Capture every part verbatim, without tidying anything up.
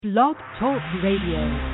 Blog Talk Radio.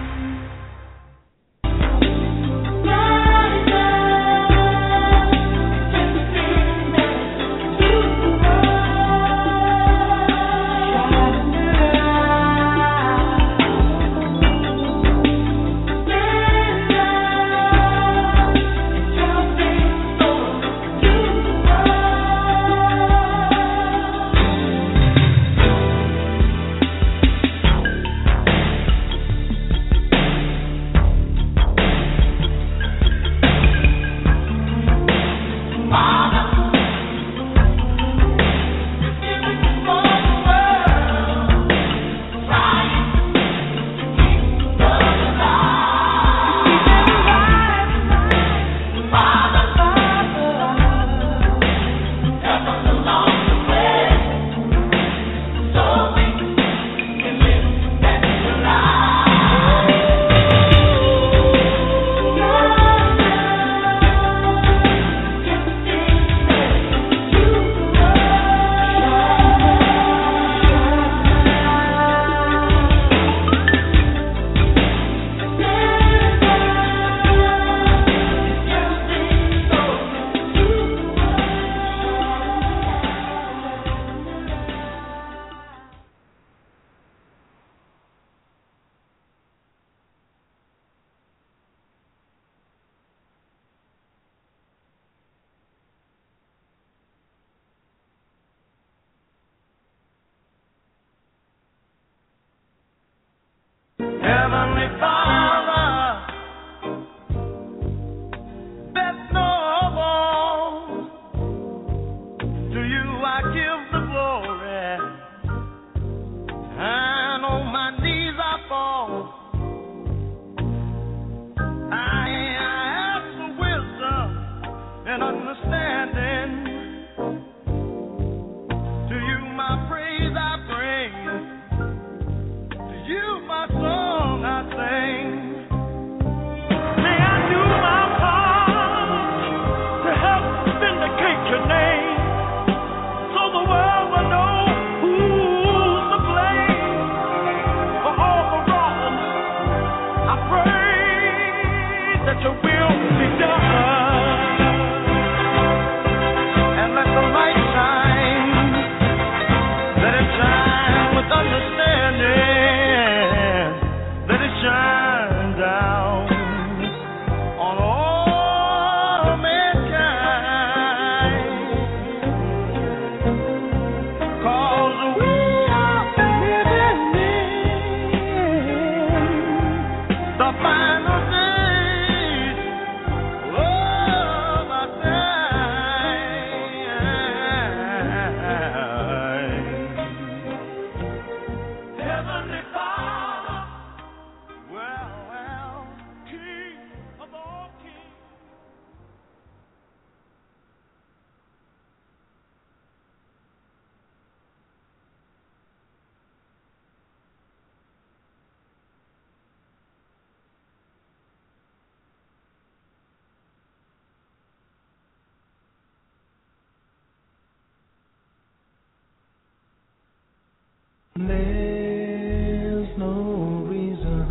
There's no reason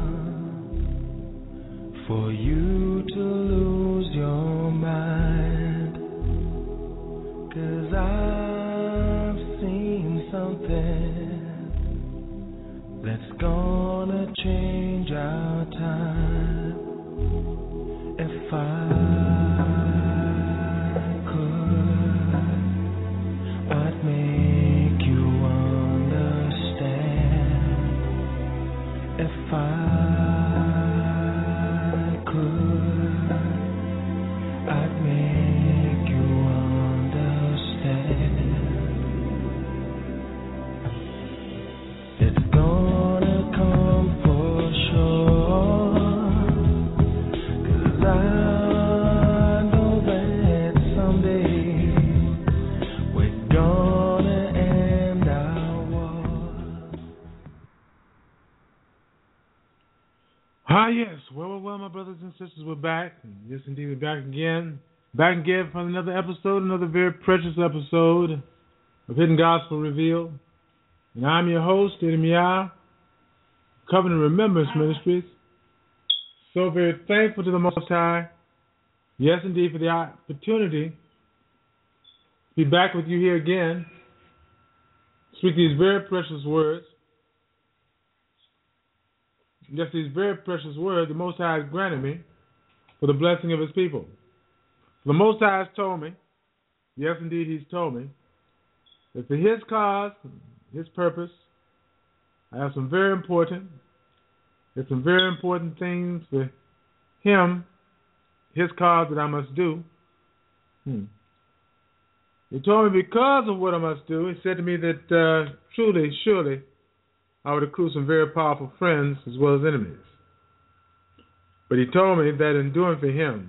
for you to lose your mind, 'cause I've seen something that's gonna change our time. If I could, I'd make you if I could, I'd make you understand. It's gonna come for sure, 'cause I know that someday we're gonna end our war. Ah, yes. Well, well, well, my brothers and sisters, we're back. Yes, indeed, we're back again. Back again for another episode, another very precious episode of Hidden Gospel Revealed. And I'm your host, Idemia, Covenant Remembrance Ministries. So very thankful to the Most High. Yes, indeed, for the opportunity to be back with you here again. Speak these very precious words. Just these very precious words the Most High has granted me for the blessing of His people. The Most High has told me, yes, indeed, He's told me, that for His cause, His purpose, I have some very important, there's some very important things for Him, His cause that I must do. Hmm. He told me because of what I must do, He said to me that uh, truly, surely, I would accrue some very powerful friends as well as enemies. But He told me that in doing for Him,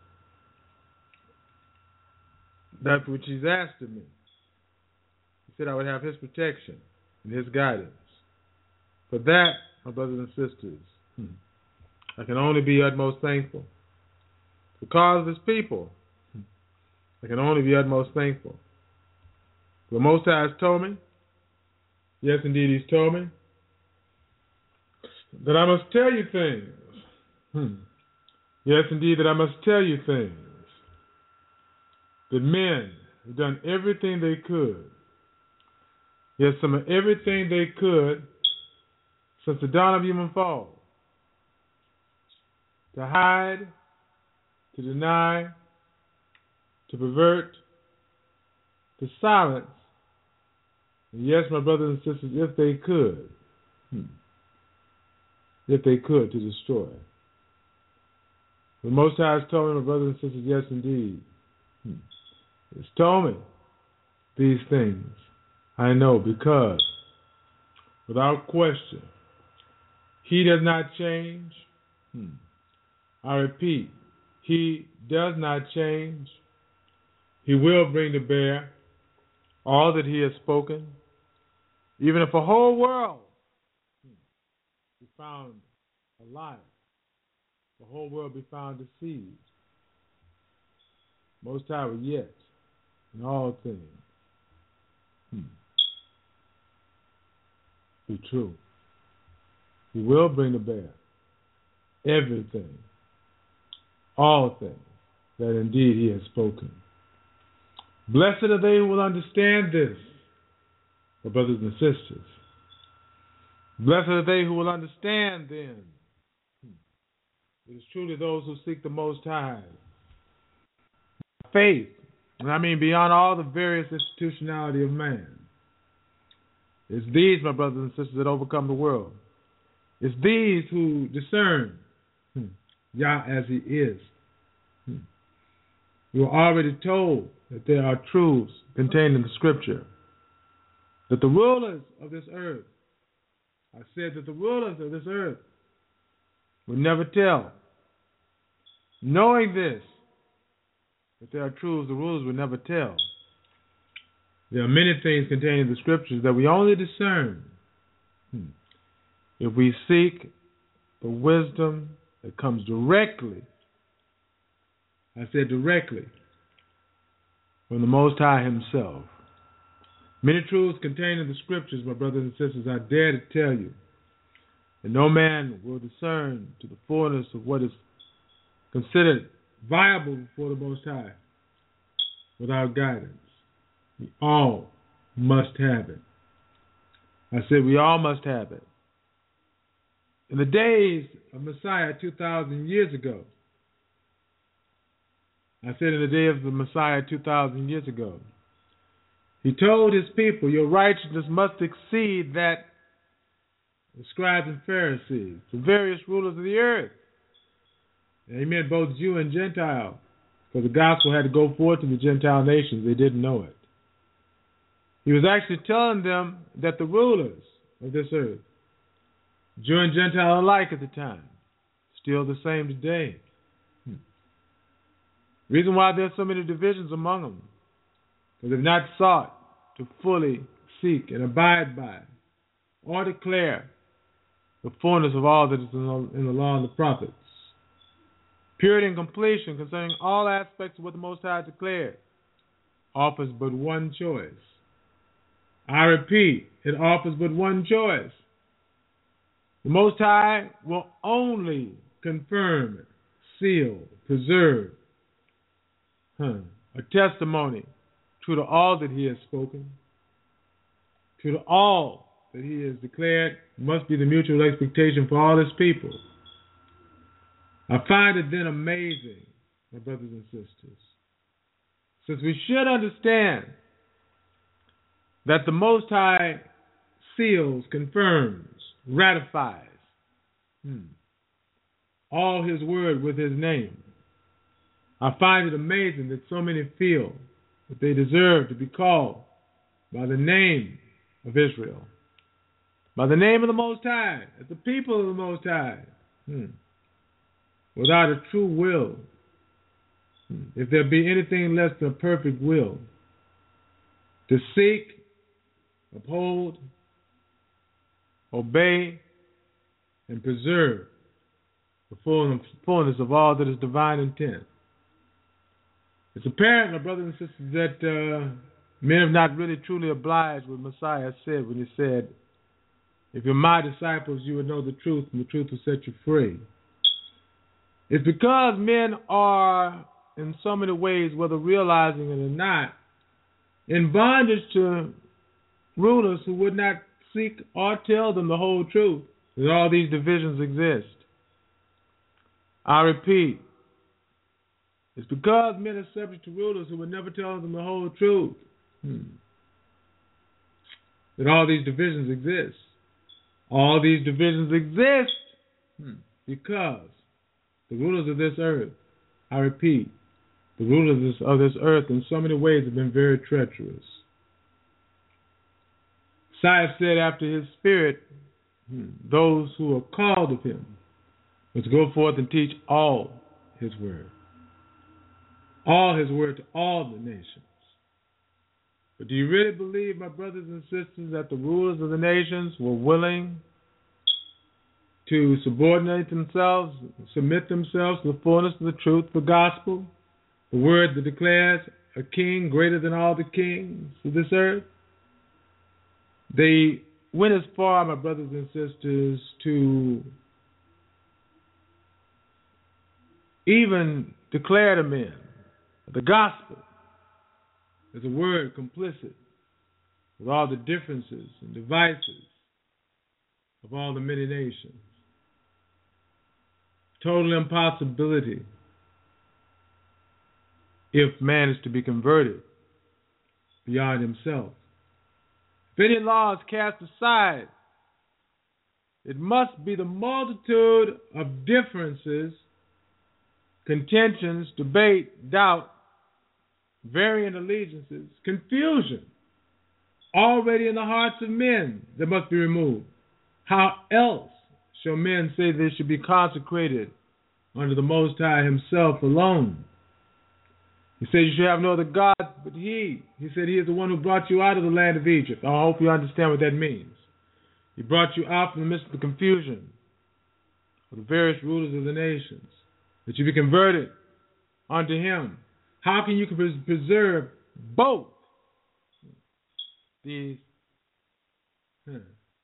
that which He's asked of me, He said I would have His protection and His guidance. For that, my brothers and sisters, hmm, I can only be utmost thankful. Because of His people, hmm, I can only be utmost thankful. The Most High has told me, yes, indeed, He's told me, that I must tell you things. Hmm. Yes, indeed, that I must tell you things. That men have done everything they could. Yes, some of everything they could since the dawn of human fall. To hide, to deny, to pervert, to silence. And yes, my brothers and sisters, if they could, hmm, if they could, to destroy. The Most High has told me, my brothers and sisters, yes, indeed. Hmm. He's told me these things. I know because, without question, He does not change. Hmm. I repeat, He does not change. He will bring to bear all that He has spoken. Even if a whole world hmm, be found a liar, the whole world be found deceived. Most High will yet, in all things, hmm, be true. He will bring to bear everything, all things, that indeed He has spoken. Blessed are they who will understand this, my brothers and sisters. Blessed are they who will understand then. It is truly those who seek the Most High. Faith, and I mean beyond all the various institutionality of man. It's these, my brothers and sisters, that overcome the world. It's these who discern hmm, Yah as He is. Hmm. You are already told that there are truths contained in the Scripture. That the rulers of this earth, I said that the rulers of this earth will never tell. Knowing this, that there are truths the rulers will never tell. There are many things contained in the Scriptures that we only discern hmm, if we seek the wisdom that comes directly, I said directly, from the Most High Himself. Many truths contained in the Scriptures, my brothers and sisters, I dare to tell you, and no man will discern to the fullness of what is considered viable before the Most High without guidance. We all must have it. I said we all must have it. In the days of Messiah two thousand years ago, I said in the day of the Messiah two thousand years ago, He told His people, your righteousness must exceed that of scribes and Pharisees, the various rulers of the earth. And He meant both Jew and Gentile, because the gospel had to go forth to the Gentile nations. They didn't know it. He was actually telling them that the rulers of this earth, Jew and Gentile alike at the time, still the same today. Hmm. The reason why there's so many divisions among them, because they've not sought to fully seek and abide by or declare the fullness of all that is in the, in the law and the prophets. Purity and completion concerning all aspects of what the Most High declared offers but one choice. I repeat, it offers but one choice. The Most High will only confirm, seal, preserve huh, a testimony true to all that he has spoken, true to all that he has declared must be the mutual expectation for all his people. I find it then amazing, my brothers and sisters, since we should understand that the Most High seals, confirms, ratifies hmm, all his word with his name. I find it amazing that so many feel that they deserve to be called by the name of Israel, by the name of the Most High, as the people of the Most High, hmm, without a true will, hmm, if there be anything less than a perfect will, to seek, uphold, obey, and preserve the fullness of all that is divine intent. It's apparent, my brothers and sisters, that uh, men have not really truly obliged what Messiah said when he said, if you're my disciples, you will know the truth, and the truth will set you free. It's because men are, in so many ways, whether realizing it or not, in bondage to rulers who would not seek or tell them the whole truth, that all these divisions exist. I repeat, it's because men are subject to rulers who would never tell them the whole truth hmm. that all these divisions exist. All these divisions exist hmm. because the rulers of this earth, I repeat, the rulers of this earth in so many ways have been very treacherous. Messiah said after his spirit, hmm, those who are called of him must go forth and teach all his word. All his word to all the nations. But do you really believe, my brothers and sisters, that the rulers of the nations were willing to subordinate themselves, submit themselves to the fullness of the truth, the gospel, the word that declares a king greater than all the kings of this earth? They went as far, my brothers and sisters, to even declare to men the gospel is a word complicit with all the differences and devices of all the many nations. Total impossibility if man is to be converted beyond himself. If any law is cast aside, it must be the multitude of differences, contentions, debate, doubt, varying allegiances, confusion, already in the hearts of men that must be removed. How else shall men say they should be consecrated unto the Most High himself alone? He said you should have no other gods but he. He said he is the one who brought you out of the land of Egypt. I hope you understand what that means. He brought you out from the midst of the confusion of the various rulers of the nations, that you be converted unto him. How can you preserve both these huh,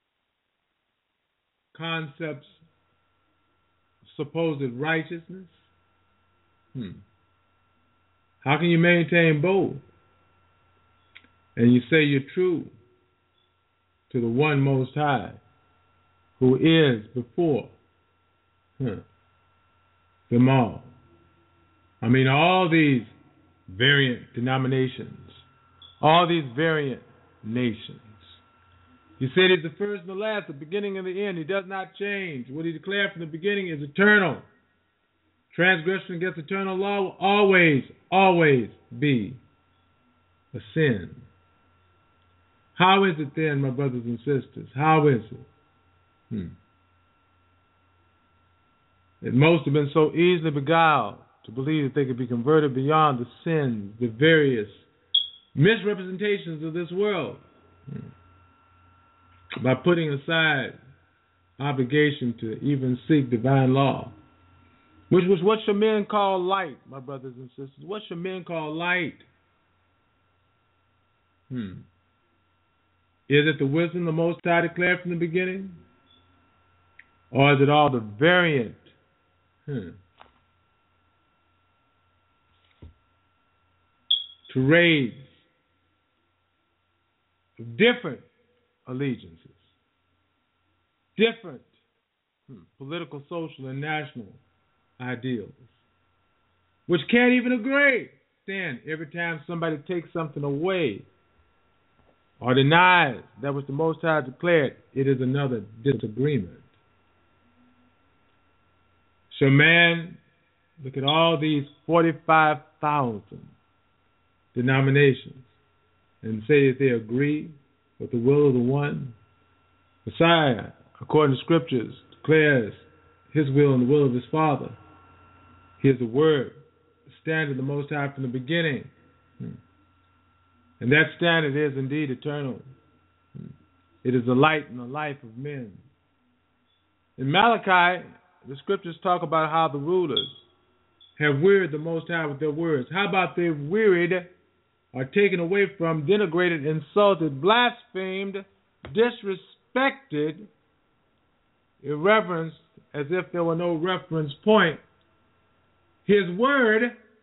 concepts of supposed righteousness? Hmm. How can you maintain both? And you say you're true to the one Most High, who is before huh, them all. I mean, all these variant denominations, all these variant nations. He said he's the first and the last, the beginning and the end. He does not change. What he declared from the beginning is eternal. Transgression against eternal law will always, always be a sin. How is it then, my brothers and sisters? How is it? Hmm. That most have been so easily beguiled to believe that they could be converted beyond the sins, the various misrepresentations of this world, hmm. by putting aside obligation to even seek divine law. Which was what shall men call light, my brothers and sisters? What shall men call light? Hmm. Is it the wisdom the Most High declared from the beginning? Or is it all the variant? Hmm. Charades of different allegiances, different hmm, political, social, and national ideals, which can't even agree. Stand every time somebody takes something away or denies that which the Most High declared, it is another disagreement. So, man, look at all these forty-five thousand denominations and say that they agree with the will of the one. Messiah, according to scriptures, declares his will and the will of his Father. He is the Word, the standard of the Most High from the beginning. And that standard is indeed eternal. It is the light and the life of men. In Malachi, the scriptures talk about how the rulers have wearied the Most High with their words. How about they've wearied, are taken away from, denigrated, insulted, blasphemed, disrespected, irreverenced, as if there were no reference point, his word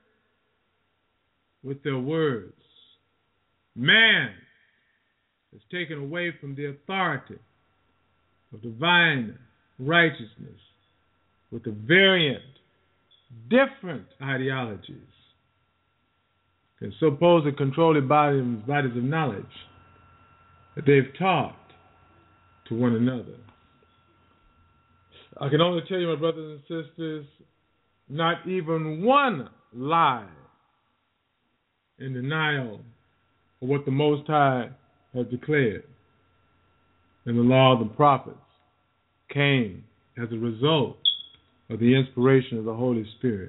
with their words. Man is taken away from the authority of divine righteousness with the variant, different ideologies and supposed controlled bodies, bodies of knowledge that they've taught to one another. I can only tell you, my brothers and sisters, not even one lie in denial of what the Most High has declared and the law of the prophets came as a result of the inspiration of the Holy Spirit.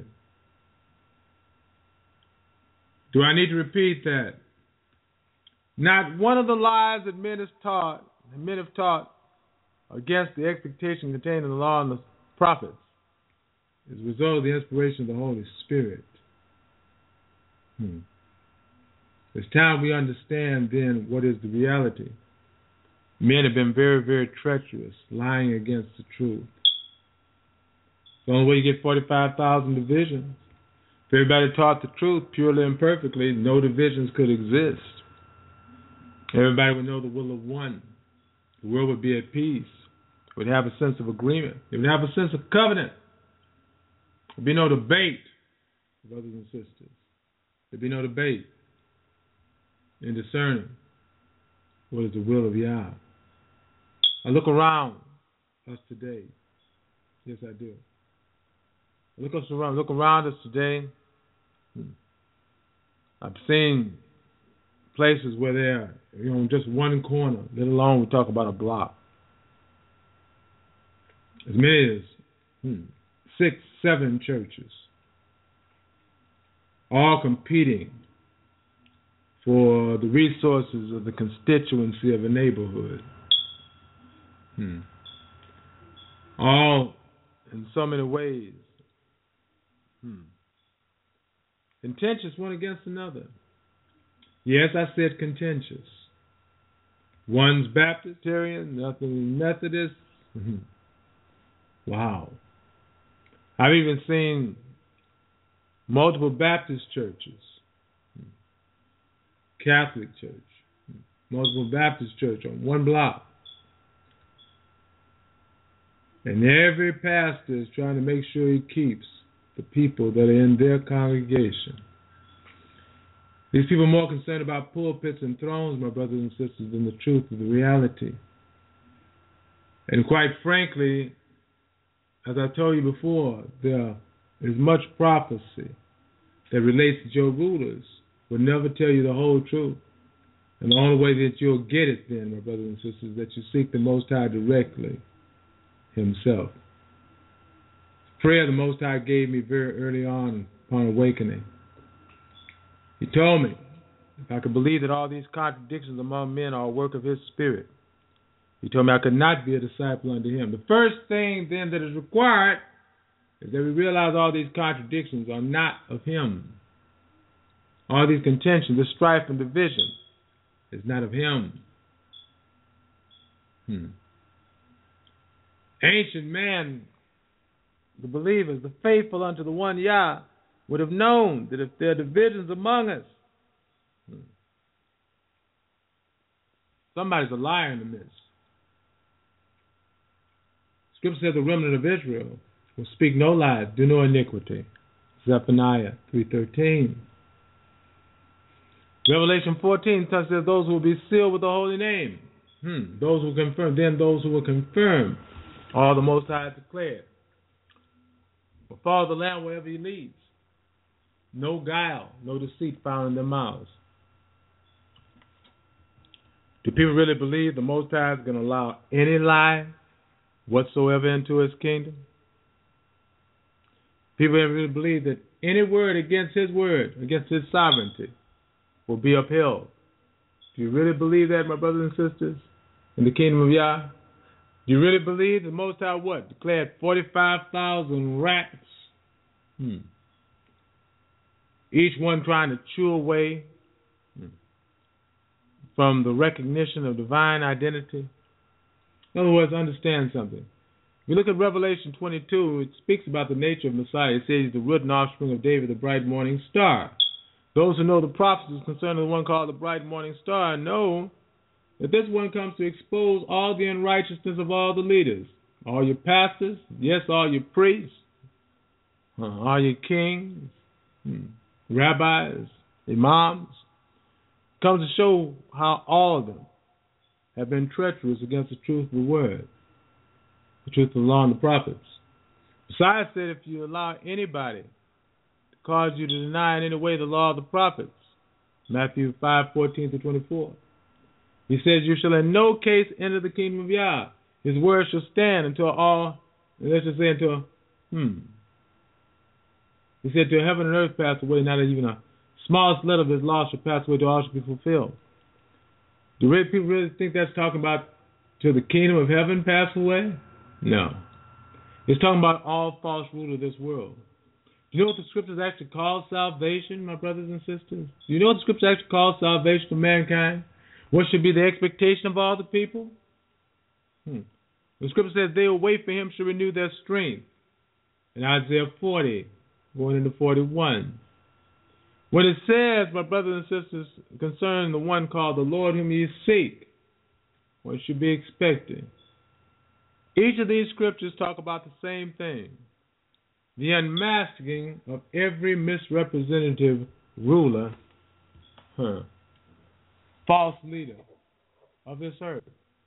Do I need to repeat that? Not one of the lies that men have taught, that men have taught against the expectation contained in the law and the prophets is a result of the inspiration of the Holy Spirit. Hmm. It's time we understand then what is the reality. Men have been very, very treacherous, lying against the truth. The only way you get forty-five thousand divisions. If everybody taught the truth purely and perfectly, no divisions could exist. Everybody would know the will of one. The world would be at peace. It would have a sense of agreement. It would have a sense of covenant. There would be no debate, brothers and sisters. There would be no debate in discerning what is the will of Yah. I look around us today. Yes, I do. I look us around. Look around us today. I've seen places where they're, you know, just one corner, let alone we talk about a block. As many as hmm, six, seven churches, all competing for the resources of the constituency of a neighborhood. Hmm. All in so many ways. Hmm. Contentious one against another. Yes, I said contentious. One's Baptistarian, nothing Methodist. Wow. I've even seen multiple Baptist churches, Catholic church, multiple Baptist church on one block. And every pastor is trying to make sure he keeps the people that are in their congregation. These people are more concerned about pulpits and thrones, my brothers and sisters, than the truth of the reality. And quite frankly, as I told you before, there is much prophecy that relates to your rulers will never tell you the whole truth. And the only way that you'll get it then, my brothers and sisters, is that you seek the Most High directly himself. Prayer the Most High gave me very early on upon awakening. He told me if I could believe that all these contradictions among men are a work of his spirit, he told me I could not be a disciple unto him. The first thing then that is required is that we realize all these contradictions are not of him. All these contentions, this strife and division is not of him. Hmm. ancient man, the believers, the faithful unto the one Yah, would have known that if there are divisions among us, somebody's a liar in the midst. Scripture says the remnant of Israel will speak no lies, do no iniquity. Zephaniah three thirteen. Revelation fourteen says those who will be sealed with the holy name. Hmm. Those who confirm, then those who will confirm all the Most High declared. Will follow the Lamb wherever he leads. No guile, no deceit found in their mouths. Do people really believe the Most High is going to allow any lie whatsoever into his kingdom? People really believe that any word against his word, against his sovereignty, will be upheld. Do you really believe that, my brothers and sisters, in the kingdom of Yah? Do you really believe the Most High what? Declared forty-five thousand rats? Hmm. Each one trying to chew away hmm, from the recognition of divine identity. In other words, understand something. If you look at Revelation twenty-two, it speaks about the nature of Messiah. It says he's the root and offspring of David, the bright morning star. Those who know the prophecies concerning the one called the bright morning star know that this one comes to expose all the unrighteousness of all the leaders, all your pastors, yes, all your priests, uh, all your kings, hmm, rabbis, imams. Comes to show how all of them have been treacherous against the truth of the word, the truth of the law and the prophets. Messiah said if you allow anybody to cause you to deny in any way the law of the prophets, Matthew five fourteen through twenty-four, he says, you shall in no case enter the kingdom of Yah. His word shall stand until all, let's just say until, hmm. He said, till heaven and earth pass away, not even a smallest letter of his law shall pass away, till all shall be fulfilled. Do really, people really think that's talking about till the kingdom of heaven pass away? No. It's talking about all false rule of this world. Do you know what the scriptures actually call salvation, my brothers and sisters? Do you know what the scriptures actually call salvation of mankind? What should be the expectation of all the people? Hmm. The scripture says they who wait for him shall renew their strength. In Isaiah forty, going into forty-one. When it says, my brothers and sisters, concerning the one called the Lord whom ye seek, what should be expected? Each of these scriptures talk about the same thing. The unmasking of every misrepresentative ruler, huh, false leader of this earth.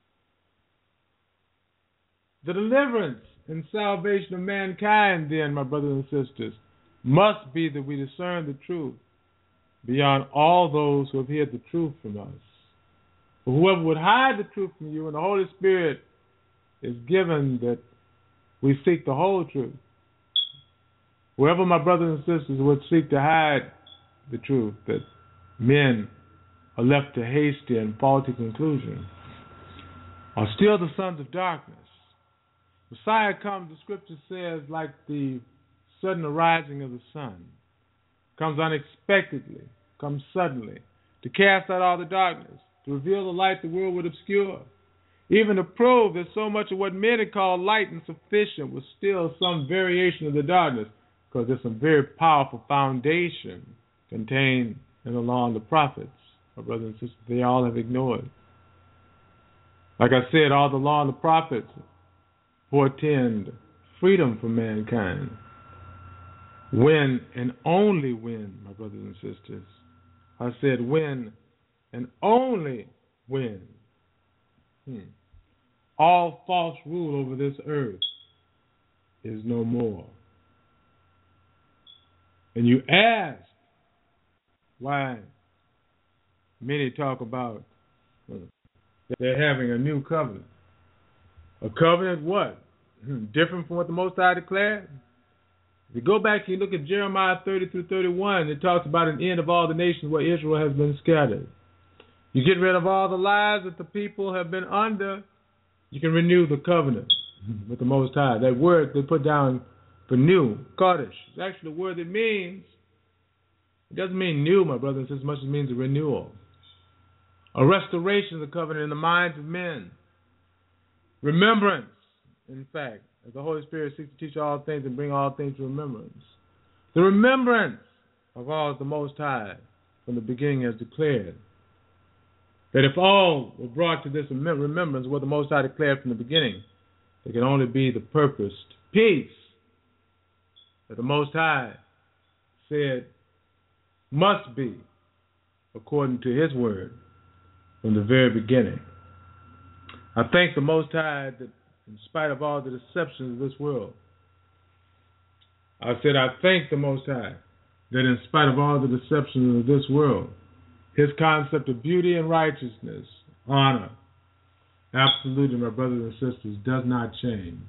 The deliverance and salvation of mankind, then, my brothers and sisters, must be that we discern the truth beyond all those who have hid the truth from us. For whoever would hide the truth from you, and the Holy Spirit is given that we seek the whole truth. Whoever, my brothers and sisters, would seek to hide the truth, that men are left to hasty and faulty conclusions, are still the sons of darkness. Messiah comes, the scripture says, like the sudden arising of the sun. Comes unexpectedly, comes suddenly, to cast out all the darkness, to reveal the light the world would obscure, even to prove that so much of what men had called light and sufficient was still some variation of the darkness, because there's some very powerful foundation contained in the law and the prophets. My brothers and sisters, they all have ignored. Like I said, all the law and the prophets portend freedom for mankind. When and only when, my brothers and sisters, I said when and only when hmm, all false rule over this earth is no more. And you ask why many talk about uh, they're having a new covenant. A covenant what? Different from what the Most High declared? If you go back and you look at Jeremiah thirty through thirty-one, it talks about an end of all the nations where Israel has been scattered. You get rid of all the lies that the people have been under, you can renew the covenant with the Most High. That word they put down for new, Kodesh, is actually a word that means, it doesn't mean new, my brothers, as much as it means a renewal. A restoration of the covenant in the minds of men. Remembrance in fact, as the Holy Spirit seeks to teach all things and bring all things to remembrance. The remembrance of all the Most High from the beginning has declared that if all were brought to this remembrance, what the Most High declared from the beginning, there can only be the purposed peace that the Most High said must be according to His word from the very beginning. I thank the Most High that in spite of all the deceptions of this world, I said I thank the Most High that in spite of all the deceptions of this world, His concept of beauty and righteousness, honor, absolutely, my brothers and sisters, does not change.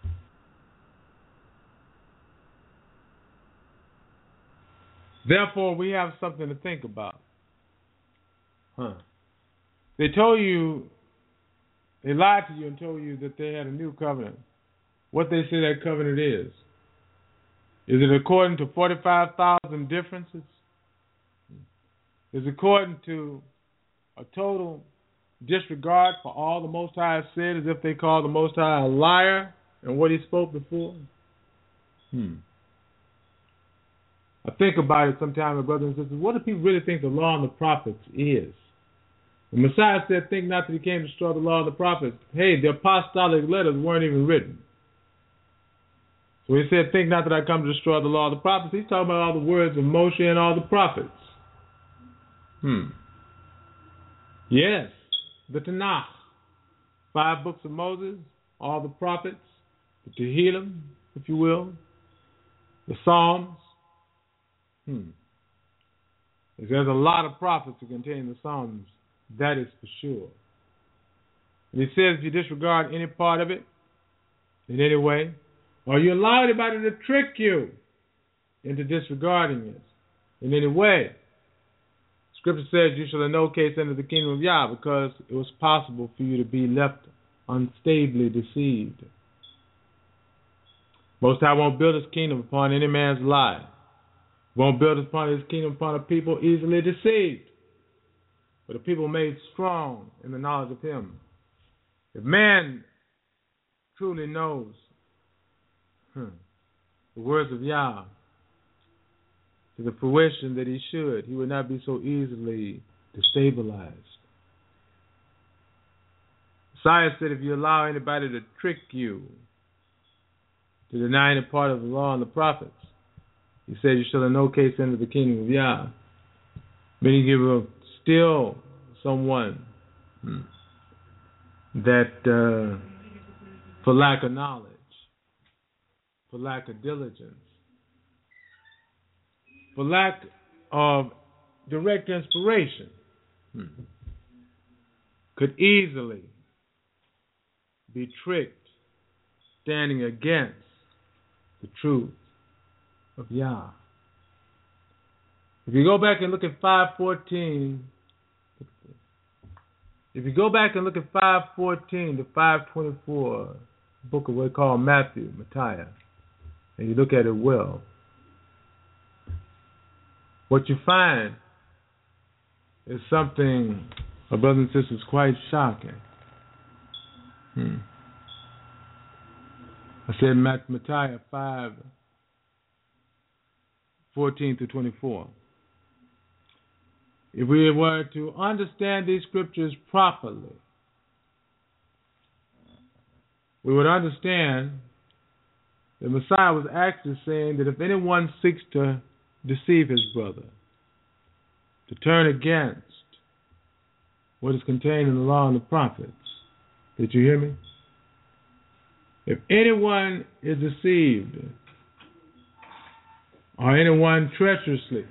Therefore, we have something to think about. Huh. They told you, they lied to you and told you that they had a new covenant. What they say that covenant is. Is it according to forty-five thousand differences? Is it according to a total disregard for all the Most High said, as if they called the Most High a liar and what He spoke before? Hmm. I think about it sometimes, my brothers and sisters. What do people really think the law and the prophets is? The Messiah said, think not that He came to destroy the law and the prophets. Hey, the apostolic letters weren't even written. So He said, think not that I come to destroy the law and the prophets. He's talking about all the words of Moshe and all the prophets. Hmm. Yes, the Tanakh, five books of Moses, all the prophets, the Tehillim, if you will, the Psalms. Hmm. There's a lot of prophets that contain the Psalms. That is for sure. And He says if you disregard any part of it in any way, or you allow anybody to trick you into disregarding it in any way, Scripture says you shall in no case enter the kingdom of Yah, because it was possible for you to be left unstably deceived. Most High won't build His kingdom upon any man's lie. Won't build upon His kingdom upon a people easily deceived, but a people made strong in the knowledge of Him. If man truly knows hmm, the words of Yah to the fruition that he should, he would not be so easily destabilized. Messiah said if you allow anybody to trick you to deny any part of the law and the prophets, He said you shall in no case enter the kingdom of Yah. Meaning you will still someone hmm, that uh, for lack of knowledge, for lack of diligence, for lack of direct inspiration, hmm, could easily be tricked, standing against the truth of Yah. If you go back and look at five fourteen, if you go back and look at five fourteen to five twenty-four, book of what we call Matthew, Micaiah, and you look at it well, what you find is something, my brothers and sisters, quite shocking. Hmm. I said Micaiah five fourteen through twenty-four. If we were to understand these scriptures properly, we would understand that Messiah was actually saying that if anyone seeks to deceive his brother, to turn against what is contained in the law and the prophets, did you hear me? If anyone is deceived, or anyone treacherously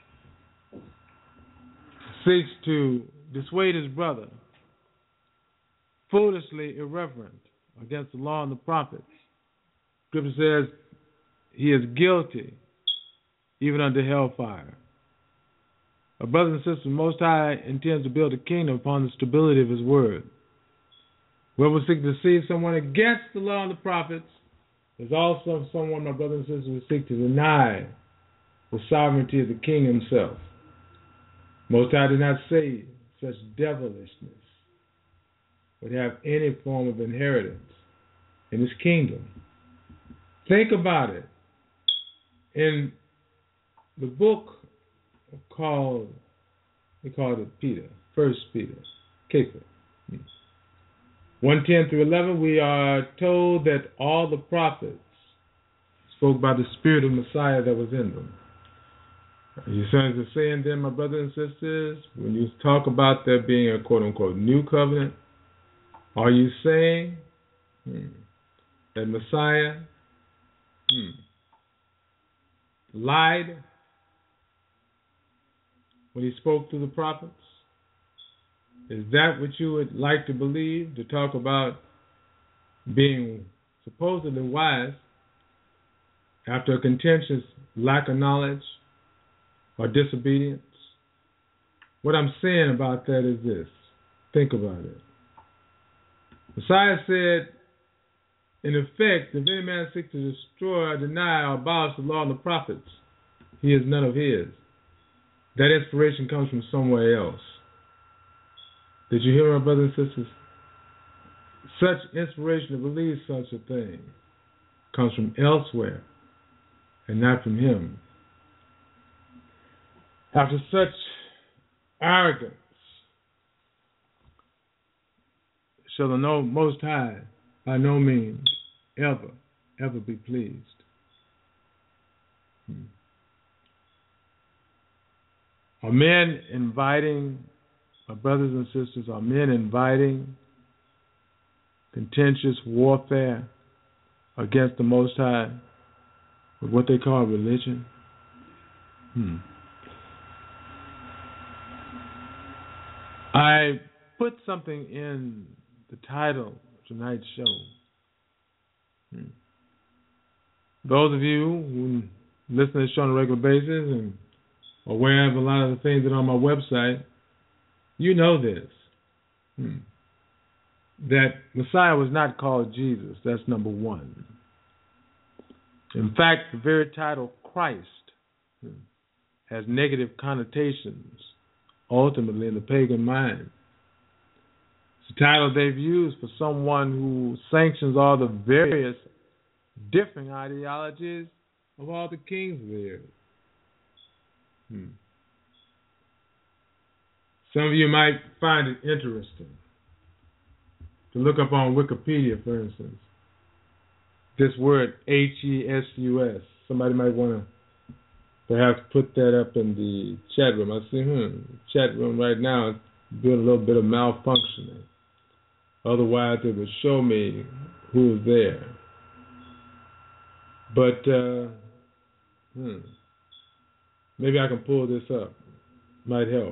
seeks to dissuade his brother, foolishly irreverent against the law and the prophets, Scripture says he is guilty even unto hellfire. Our brothers and sisters, Most High intends to build a kingdom upon the stability of His word. Whoever seeks to deceive someone against the law and the prophets is also someone, my brothers and sisters, who seek to deny the sovereignty of the King Himself. Most High did not say such devilishness would have any form of inheritance in his kingdom. Think about it. In the book called, they called it Peter, First Peter, Kephas, one ten through eleven, we are told that all the prophets spoke by the Spirit of Messiah that was in them. You sons are saying then, my brothers and sisters, when you talk about there being a quote-unquote new covenant, are you saying hmm, that Messiah hmm, lied when he spoke to the prophets? Is that what you would like to believe, to talk about being supposedly wise after a contentious lack of knowledge or disobedience? What I'm saying about that is this. Think about it. Messiah said, in effect, if any man seeks to destroy or deny or abolish the law and the prophets, he is none of his. That inspiration comes from somewhere else. Did you hear, my brothers and sisters? Such inspiration to believe such a thing comes from elsewhere and not from him. After such arrogance shall the no, Most High by no means ever, ever be pleased. Hmm. Are men inviting, my brothers and sisters, are men inviting contentious warfare against the Most High with what they call religion? Hmm. I put something in the title of tonight's show. Hmm. Those of you who listen to the show on a regular basis and are aware of a lot of the things that are on my website, you know this. Hmm. That Messiah was not called Jesus. That's number one. In fact, the very title Christ hmm, has negative connotations ultimately in the pagan mind. It's a title they've used for someone who sanctions all the various different ideologies of all the kings of the earth. Hmm. Some of you might find it interesting to look up on Wikipedia, for instance, this word H E S U S. Somebody might want to perhaps put that up in the chat room. I see, hmm, chat room right now is doing a little bit of malfunctioning. Otherwise, it would show me who is there. But, uh, hmm, maybe I can pull this up. Might help.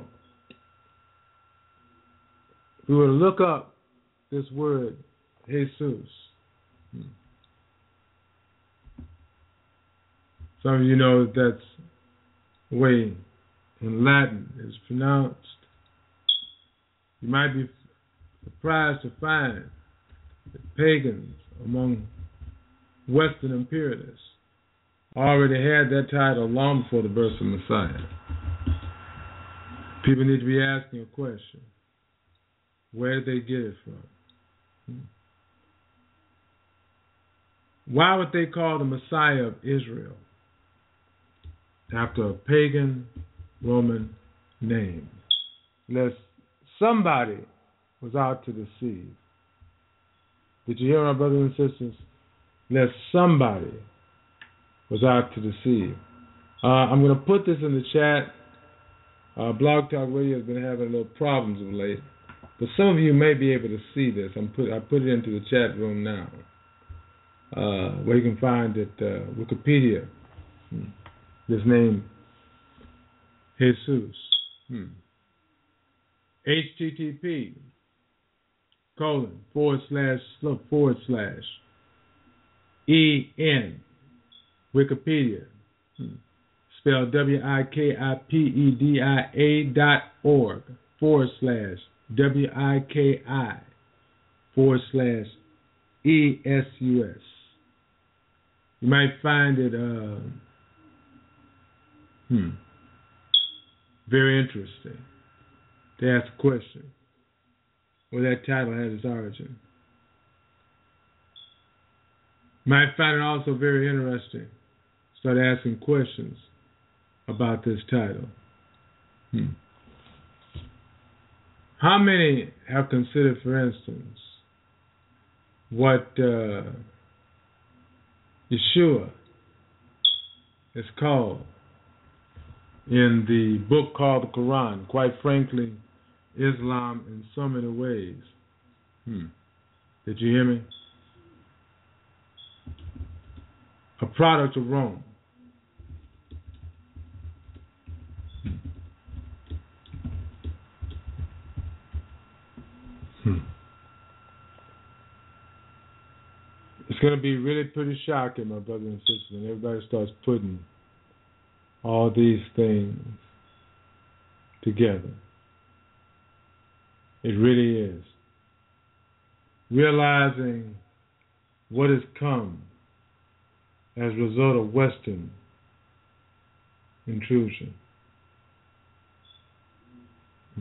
If we were to look up this word, Jesus, hmm, some of you know that that's the way in Latin it's pronounced. You might be surprised to find that pagans among Western imperialists already had that title long before the birth of Messiah. People need to be asking a question. Where did they get it from? Hmm. Why would they call the Messiah of Israel after a pagan Roman name? Unless somebody was out to deceive. Did you hear, my brothers and sisters? Unless somebody was out to deceive. Uh, I'm going to put this in the chat. Uh, Blog Talk Radio has been having a little problems of late, but some of you may be able to see this. I'm put, I put it into the chat room now, uh, where you can find it, uh, Wikipedia. Hmm. This name, Jesus. Hmm. H T T P colon forward slash forward slash E N Wikipedia. Hmm. Spelled W I K I P E D I A dot org forward slash W I K I forward slash E S U S. You might find it uh, hmm, very interesting to ask a question where that title has its origin. Might find it also very interesting. Start asking questions about this title. Hmm. How many have considered, for instance, what uh, Yeshua is called in the book called the Quran? Quite frankly, Islam in so many ways. Hmm. Did you hear me? A product of Rome. Hmm. It's going to be really pretty shocking, my brothers and sisters, when everybody starts putting all these things together. It really is. Realizing what has come as a result of Western intrusion. Hmm.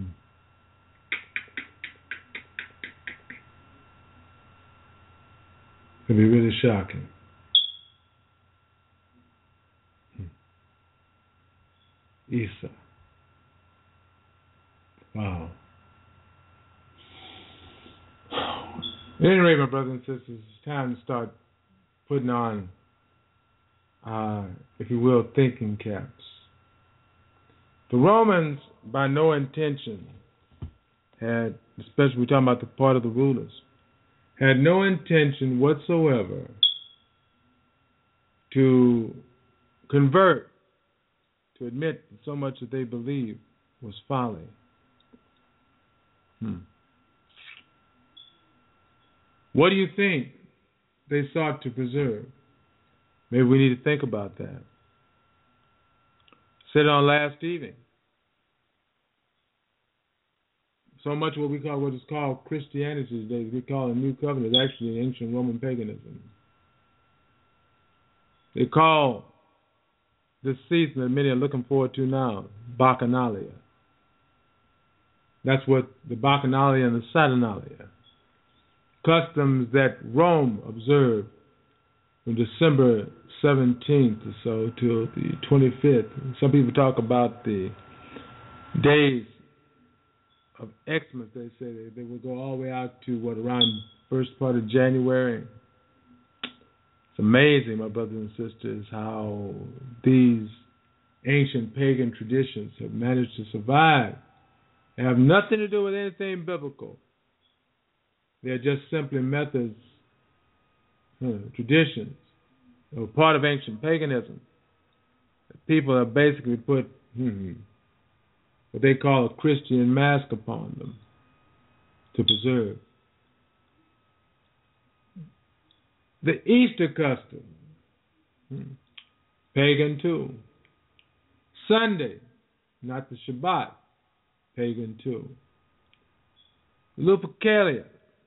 It'll be really shocking. Hmm. Isa. Wow. At any rate, my brothers and sisters, it's time to start putting on, uh, if you will, thinking caps. The Romans, by no intention, had, especially we're talking about the part of the rulers, had no intention whatsoever to convert, to admit that so much that they believed was folly. Hmm. What do you think they sought to preserve? Maybe we need to think about that. Said it on last evening. So much of what we call what is called Christianity today, we call a new covenant, is actually ancient Roman paganism. They call this season that many are looking forward to now Bacchanalia. That's what the Bacchanalia and the Saturnalia, customs that Rome observed from December seventeenth or so till the twenty-fifth. Some people talk about the days of Xmas. They say they, they will go all the way out to what, around first part of January. It's amazing, my brothers and sisters, how these ancient pagan traditions have managed to survive. They have nothing to do with anything biblical. They're just simply methods, hmm, traditions, or part of ancient paganism. People have basically put hmm, what they call a Christian mask upon them to preserve. The Easter custom, hmm, pagan too. Sunday, not the Shabbat, pagan too. Lupercalia,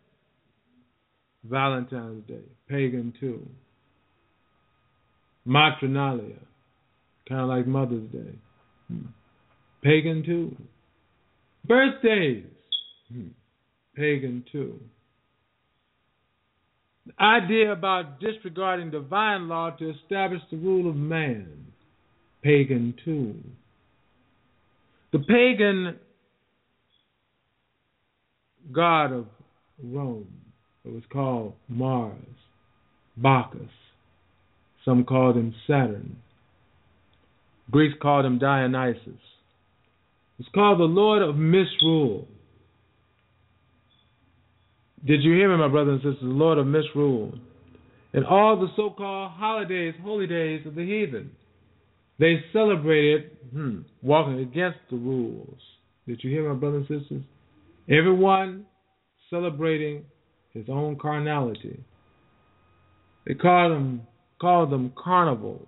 Valentine's Day, pagan too. Matronalia, kind of like Mother's Day, hmm, pagan too. Birthdays, hmm, pagan too. The idea about disregarding divine law to establish the rule of man, pagan too. The pagan god of Rome, it was called Mars, Bacchus. Some called him Saturn. Greeks called him Dionysus. It's called the Lord of Misrule. Did you hear me, my brothers and sisters? The Lord of Misrule. And all the so-called holidays, holy days of the heathen, they celebrated hmm, walking against the rules. Did you hear, my brothers and sisters? Everyone celebrating his own carnality. They called them, called them carnivals.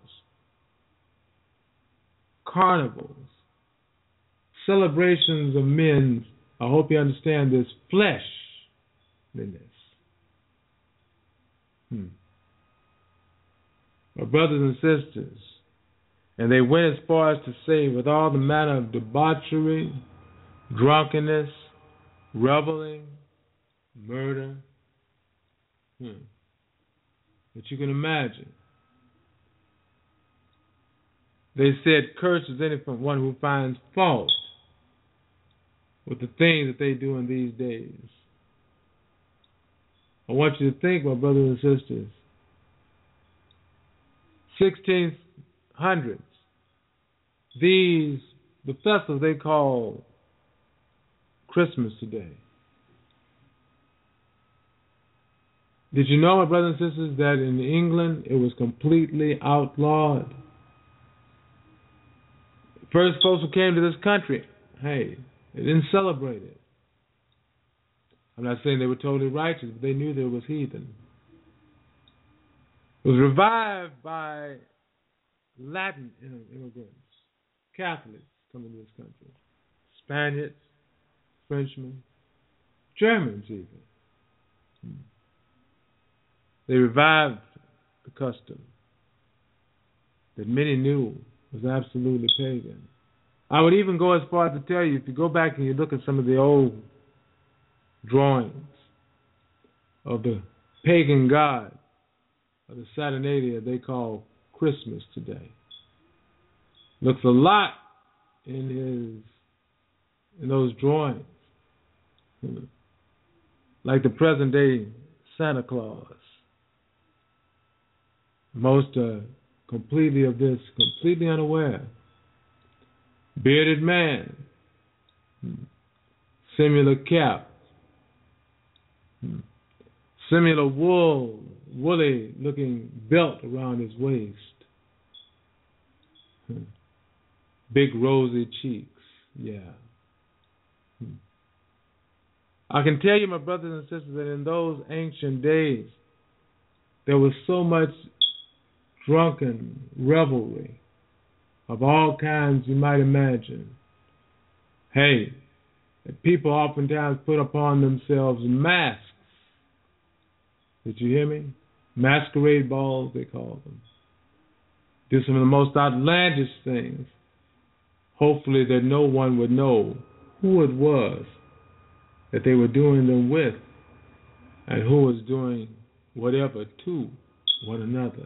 Carnivals. Celebrations of men's, I hope you understand this, fleshliness. Hmm. My brothers and sisters, and they went as far as to say, with all the manner of debauchery, drunkenness, reveling, murder, hmm, that you can imagine. They said, "Cursed is anyone who finds fault with the things that they do in these days." I want you to think, my brothers and sisters, sixteen hundreds, these, the festival they call Christmas today. Did you know, my brothers and sisters, that in England it was completely outlawed? First folks who came to this country, hey, they didn't celebrate it. I'm not saying they were totally righteous, but they knew there was heathen. It was revived by Latin immigrants, Catholics coming to this country, Spaniards, Frenchmen, Germans even. They revived the custom that many knew was absolutely pagan. I would even go as far as to tell you, if you go back and you look at some of the old drawings of the pagan god of the Saturnalia they call Christmas today, looks a lot in his in those drawings like the present day Santa Claus. Most are completely of this, completely unaware. Bearded man, similar cap, similar wool, woolly looking belt around his waist, big rosy cheeks, yeah. I can tell you, my brothers and sisters, that in those ancient days, there was so much drunken revelry of all kinds you might imagine. Hey, people oftentimes put upon themselves masks. Did you hear me? Masquerade balls, they call them. Do some of the most outlandish things, hopefully that no one would know who it was that they were doing them with and who was doing whatever to one another.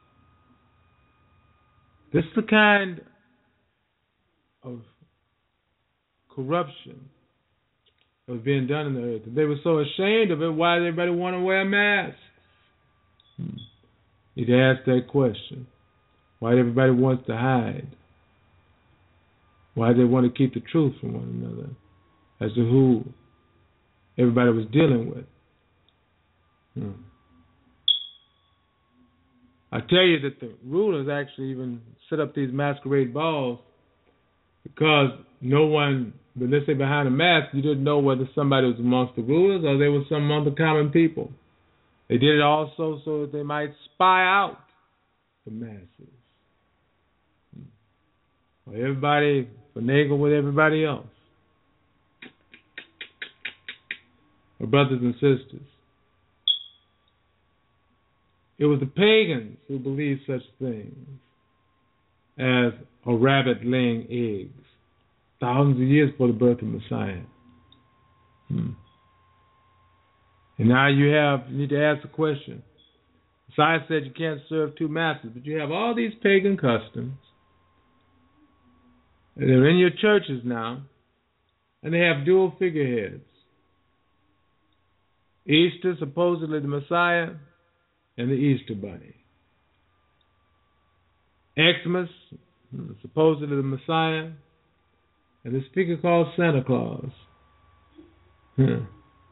This is the kind of corruption that was being done in the earth. They were so ashamed of it, why did everybody want to wear masks? Hmm. You'd ask that question. Why everybody wants to hide? Why they want to keep the truth from one another as to who everybody was dealing with. Hmm. I tell you that the rulers actually even set up these masquerade balls because no one, but let's say behind a mask, you didn't know whether somebody was amongst the rulers or they were some among the common people. They did it also so that they might spy out the masses. Or everybody finagle with everybody else. My brothers and sisters, it was the pagans who believed such things as a rabbit laying eggs, thousands of years before the birth of Messiah. Hmm. And now you have, you need to ask the question. Messiah said you can't serve two masters, but you have all these pagan customs. And they're in your churches now, and they have dual figureheads. Easter, supposedly the Messiah, and the Easter Bunny. Xmas, supposedly the Messiah, and this figure called Santa Claus. Huh.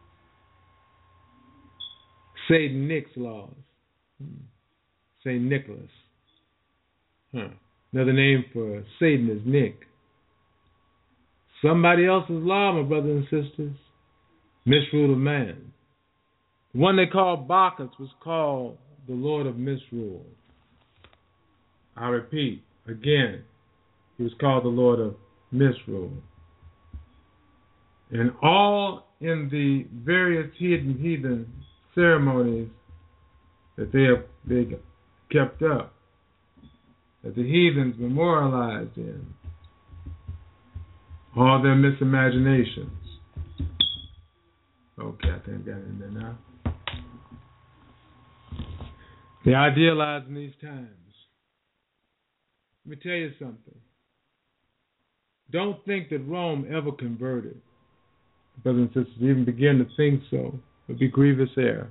Saint Nick's laws. Saint Nicholas. Huh. Another name for Satan is Nick. Somebody else's law, my brothers and sisters. Misrule of man. The one they called Bacchus was called the Lord of Misrule. I repeat, again, he was called the Lord of Misrule. And all in the various hidden heathen ceremonies that they have they kept up, that the heathens memorialized in, all their misimaginations. Okay, I think I got it in there now. They idealize in these times. Let me tell you something. Don't think that Rome ever converted. Brothers and sisters, even begin to think so. It would be grievous error.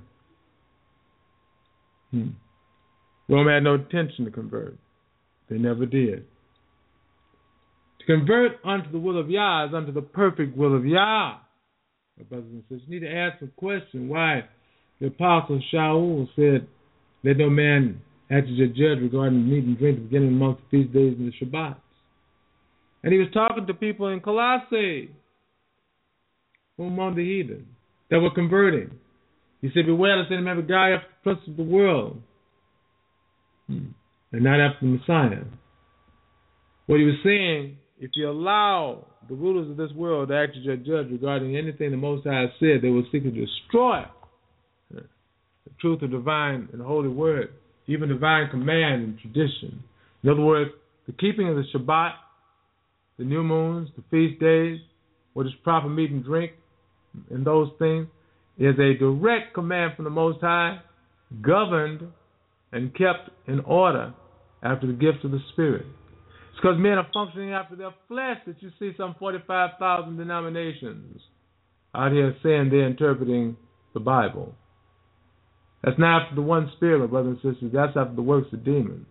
Hmm. Rome had no intention to convert. They never did. To convert unto the will of Yah is unto the perfect will of Yah. Brothers and sisters, you need to ask a question why the apostle Shaul said, let no man act as your judge regarding meat and drink, beginning amongst the feast days and the Shabbats. And he was talking to people in Colossae, from among the heathen, that were converting. He said, beware lest any man be guided after the prince of the world, hmm. and not after the Messiah. What he was saying, if you allow the rulers of this world to act as your judge regarding anything the Most High said, they will seek to destroy the truth of divine and holy word, even divine command and tradition. In other words, the keeping of the Shabbat, the new moons, the feast days, what is proper meat and drink, and those things, is a direct command from the Most High, governed and kept in order after the gift of the Spirit. It's because men are functioning after their flesh that you see some forty-five thousand denominations out here saying they're interpreting the Bible. That's not after the one Spirit, my brothers and sisters. That's after the works of demons.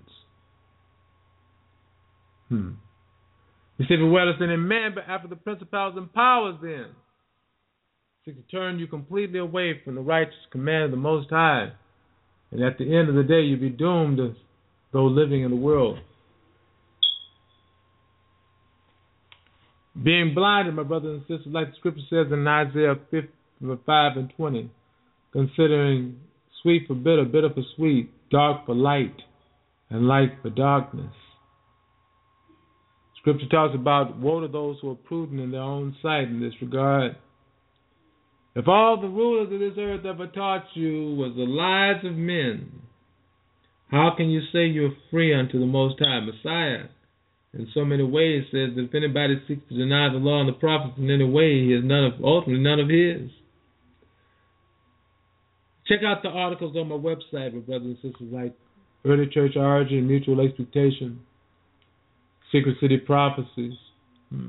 Hmm. You see, beware lest any man, but after the principalities and powers then, seek to turn you completely away from the righteous command of the Most High. And at the end of the day, you'll be doomed as though living in the world. Being blinded, my brothers and sisters, like the scripture says in Isaiah five and twenty, considering sweet for bitter, bitter for sweet, dark for light, and light for darkness. Scripture talks about woe to those who are prudent in their own sight in this regard. If all the rulers of this earth ever taught you was the lies of men, how can you say you're free unto the Most High? Messiah, in so many ways, says that if anybody seeks to deny the law and the prophets in any way, he is none of, ultimately none of his. Check out the articles on my website with brothers and sisters like Early Church Origin, Mutual Expectation, Secret City Prophecies, hmm.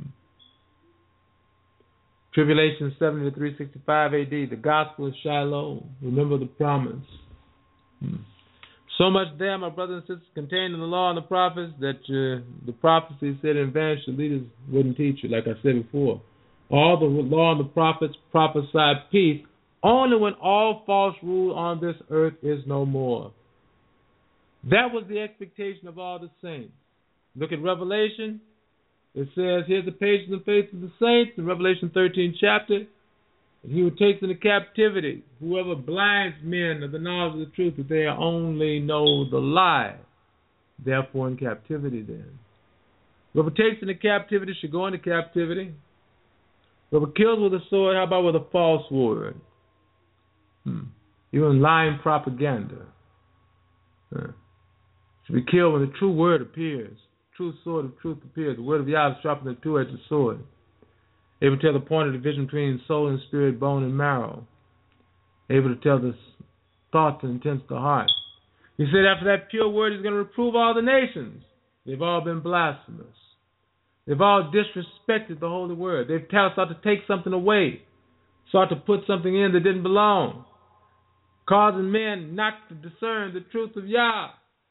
Tribulation seventy to three sixty-five A D, the Gospel of Shiloh, remember the promise. Hmm. So much there, my brothers and sisters, contained in the law and the prophets that uh, the prophecy said in advance the leaders wouldn't teach it, like I said before. All the law and the prophets prophesied peace only when all false rule on this earth is no more. That was the expectation of all the saints. Look at Revelation. It says, here's the patience and faith of the saints in Revelation thirteenth chapter. And he who takes into captivity whoever blinds men of the knowledge of the truth, that they only know the lie, therefore in captivity then. Whoever takes into captivity should go into captivity. Whoever kills with a sword, how about with a false word? Hmm. Even lying propaganda. Huh. Should be killed when the true word appears. True sword of truth appears. The word of Yah is sharper than a two-edged sword, able to tell the point of division between soul and spirit, bone and marrow, able to tell the thoughts and intents of the heart. He said after that pure word, he's going to reprove all the nations. They've all been blasphemous. They've all disrespected the holy word. They've sought to take something away, sought to put something in that didn't belong, causing men not to discern the truth of Yah.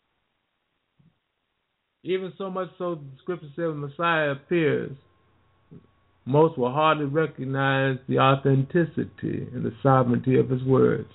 Even so much so, the scripture says when Messiah appears, most will hardly recognize the authenticity and the sovereignty of his words.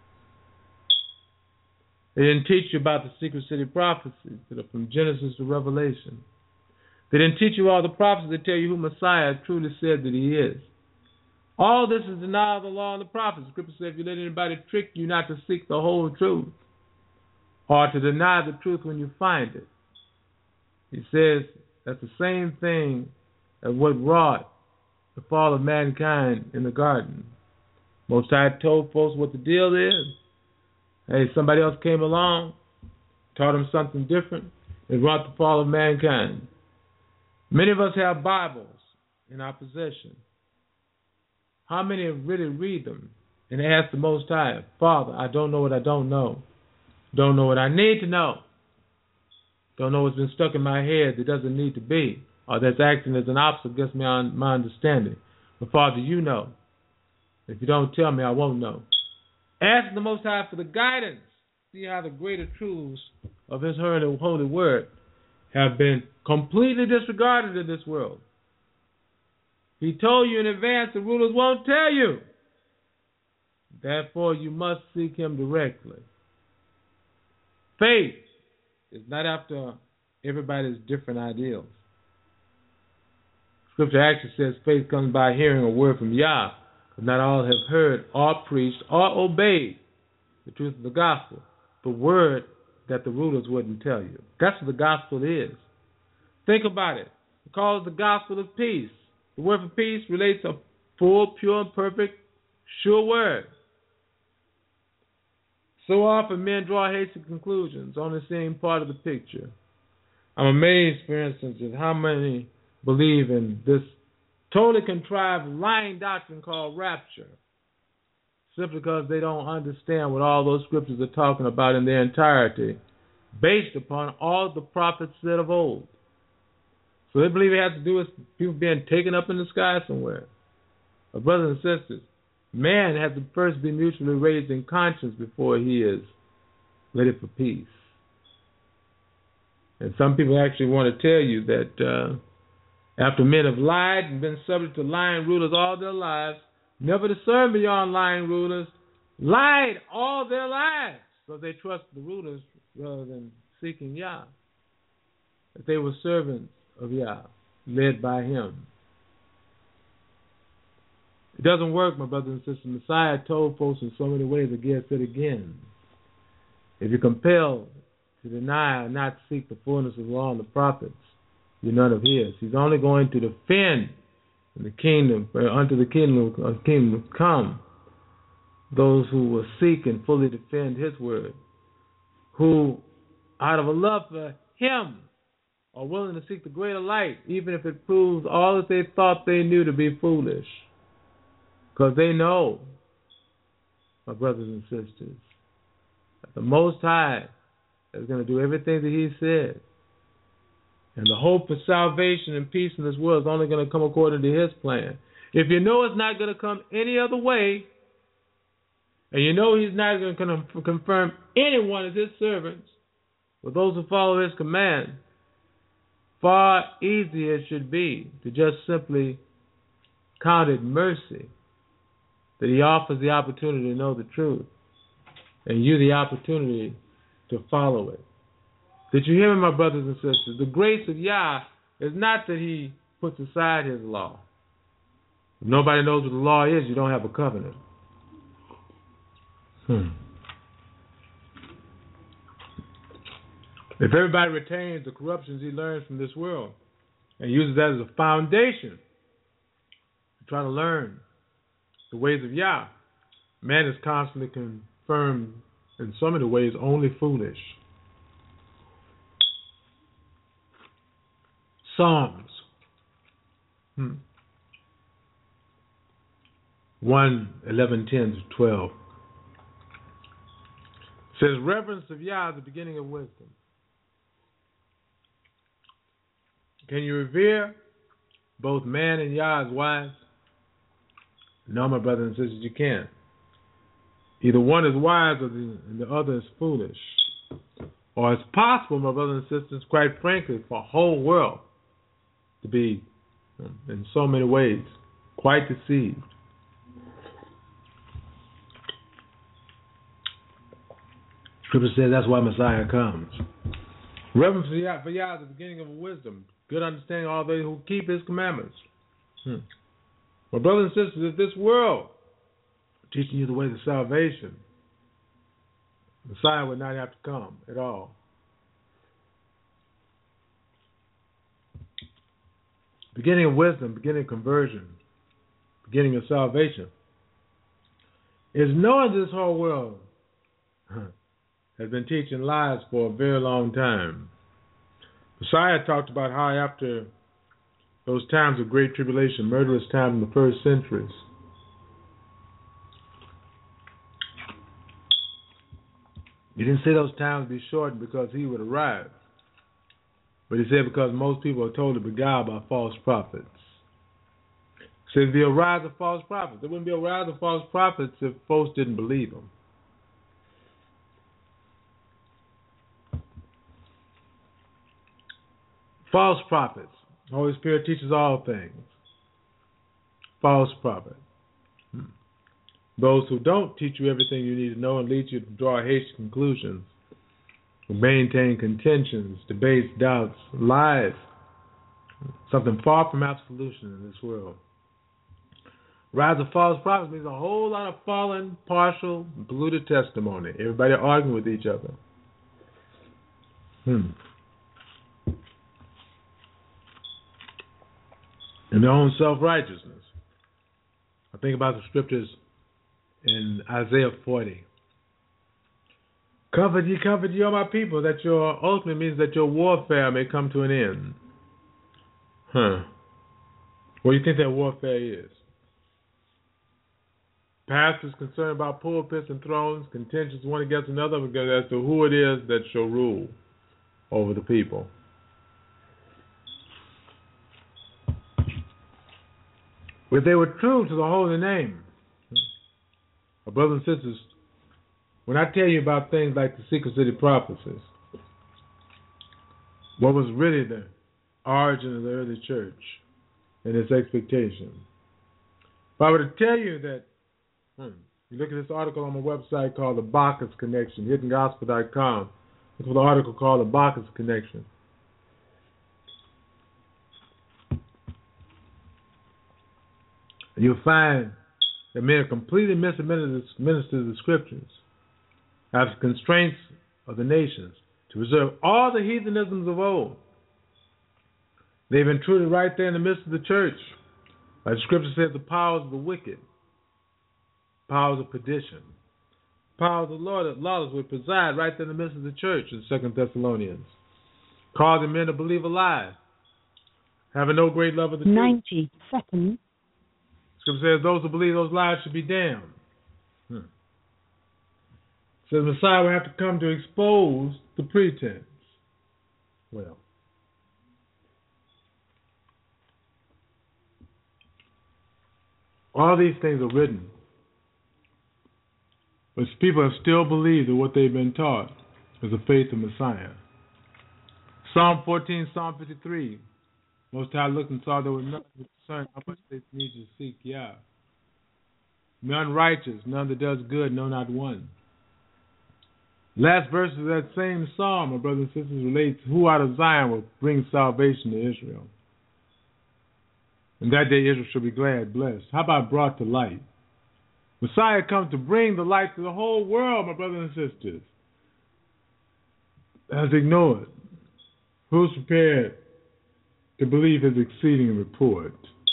They didn't teach you about the secret city prophecies that are from Genesis to Revelation. They didn't teach you all the prophecies that tell you who Messiah truly said that he is. All this is denial of the law and the prophets. The scripture says if you let anybody trick you not to seek the whole truth, or to deny the truth when you find it. He says that's the same thing as what wrought the fall of mankind in the garden. Most High told folks what the deal is. Hey, somebody else came along, taught them something different, and wrought the fall of mankind. Many of us have Bibles in our possession. How many really read them and ask the Most High, Father, I don't know what I don't know. Don't know what I need to know. Don't know what's been stuck in my head that doesn't need to be, or that's acting as an obstacle against my, my understanding. But Father, you know. If you don't tell me, I won't know. Ask the Most High for the guidance. See how the greater truths of His holy word have been completely disregarded in this world. He told you in advance the rulers won't tell you. Therefore, you must seek Him directly. Faith is not after everybody's different ideals. Scripture actually says faith comes by hearing a word from Yah, but not all have heard or preached or obeyed the truth of the gospel, the word that the rulers wouldn't tell you. That's what the gospel is. Think about it. We call it the gospel of peace. The word for peace relates to a full, pure, and perfect, sure word. So often men draw hasty conclusions, only seeing part of the picture. I'm amazed, for instance, at how many believe in this totally contrived, lying doctrine called rapture, simply because they don't understand what all those scriptures are talking about in their entirety, based upon all the prophets said of old. So they believe it has to do with people being taken up in the sky somewhere. But brothers and sisters, man has to first be mutually raised in conscience before he is ready for peace. And some people actually want to tell you that uh, after men have lied and been subject to lying rulers all their lives, never discerned beyond lying rulers, lied all their lives, so they trust the rulers rather than seeking Yah. That they were servants of Yah, led by Him. It doesn't work, my brothers and sisters. Messiah told folks in so many ways, again, said again, if you're compelled to deny or not seek the fullness of the law and the prophets, you're none of His. He's only going to defend the kingdom, or unto the kingdom, uh, kingdom come, those who will seek and fully defend His word, who, out of a love for Him, are willing to seek the greater light, even if it proves all that they thought they knew to be foolish. Because they know, my brothers and sisters, that the Most High is going to do everything that He said. And the hope for salvation and peace in this world is only going to come according to His plan. If you know it's not going to come any other way, and you know He's not going to confirm anyone as His servants, but those who follow His command, far easier it should be to just simply count it mercy that He offers the opportunity to know the truth, and you the opportunity to follow it. Did you hear me, my brothers and sisters? The grace of Yah is not that He puts aside His law. If nobody knows what the law is, you don't have a covenant. Hmm. If everybody retains the corruptions he learns from this world and uses that as a foundation to try to learn the ways of Yah, man is constantly confirmed in so many ways only foolish. Psalms hmm. one, eleven, ten to twelve says, reverence of Yah is the beginning of wisdom. Can you revere both man and Yah as wise? No, my brothers and sisters, you can't. Either one is wise or the, and the other is foolish. Or it's possible, my brothers and sisters, quite frankly, for a whole world to be, in so many ways, quite deceived. Scripture says that's why Messiah comes. Reverence for Yah, for Yah is the beginning of wisdom. Good understanding of all those who keep His commandments. Hmm. My brothers and sisters, if this world teaching you the way to salvation, Messiah would not have to come at all. Beginning of wisdom, beginning of conversion, beginning of salvation is knowing this whole world has been teaching lies for a very long time. Messiah talked about how after those times of great tribulation, murderous time in the first centuries, He didn't say those times would be shortened because he would arrive. But he said because most people are told to beguiled by false prophets. He said there'd be a rise of false prophets. There wouldn't be a rise of false prophets if folks didn't believe them. False prophets. The Holy Spirit teaches all things. False prophet. Hmm. Those who don't teach you everything you need to know and lead you to draw hasty conclusions, who maintain contentions, debates, doubts, lies, something far from absolution in this world. Rise of false prophets means a whole lot of fallen, partial, polluted testimony. Everybody arguing with each other. Hmm. In their own self-righteousness. I think about the scriptures in Isaiah forty. Comfort ye, comfort ye, all my people, that your ultimate means that your warfare may come to an end. Huh. What do you think that warfare is? Pastors concerned about pulpits and thrones, contentions one against another as to who it is that shall rule over the people. If they were true to the holy name, my brothers and sisters, when I tell you about things like the Secret City prophecies, what was really the origin of the early church and its expectation. If I were to tell you that, hmm, you look at this article on my website called The Bacchus Connection, hidden gospel dot com. Look for the article called The Bacchus Connection. And you'll find that men have completely misadministered the scriptures as constraints of the nations to preserve all the heathenisms of old. They've intruded right there in the midst of the church. Like the scripture says, the powers of the wicked, powers of perdition, powers of the Lord, lawless would preside right there in the midst of the church in Second Thessalonians, causing men to believe a lie, having no great love of the ninety truth. seconds. Scripture says those who believe those lies should be damned. Hmm. Says the Messiah will have to come to expose the pretense. Well, all these things are written, but people have still believed in what they've been taught as the faith of Messiah. Psalm fourteen, Psalm fifty-three. Most High looked and saw there was none concerned how much they need to seek Yah. None righteous, none that does good, no, not one. Last verse of that same psalm, my brothers and sisters, relates who out of Zion will bring salvation to Israel. And that day Israel shall be glad, blessed. How about brought to light? Messiah comes to bring the light to the whole world, my brothers and sisters. As ignored. Who's prepared to believe his exceeding report?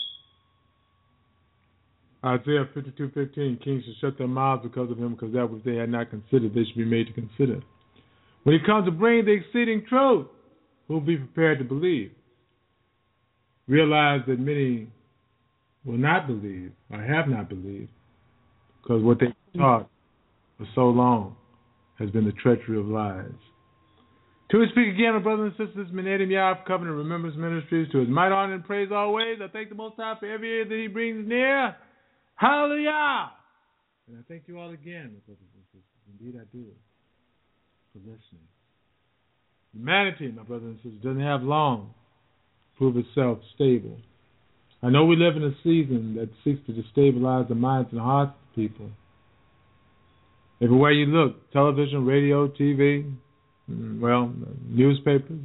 Isaiah fifty-two fifteen, kings shall shut their mouths because of him, because that which they had not considered, they should be made to consider. When he comes to bring the exceeding truth, who will be prepared to believe? Realize that many will not believe, or have not believed, because what they taught for so long has been the treachery of lies. To we speak again, my brothers and sisters, Menadim Yah, Covenant Remembrance Ministries, to his might, honor, and praise always. I thank the Most High for every year that he brings near. Hallelujah! And I thank you all again, my brothers and sisters. Indeed, I do. For listening. Humanity, my brothers and sisters, doesn't have long to prove itself stable. I know we live in a season that seeks to destabilize the minds and hearts of people. Everywhere you look, television, radio, T V, well, newspapers,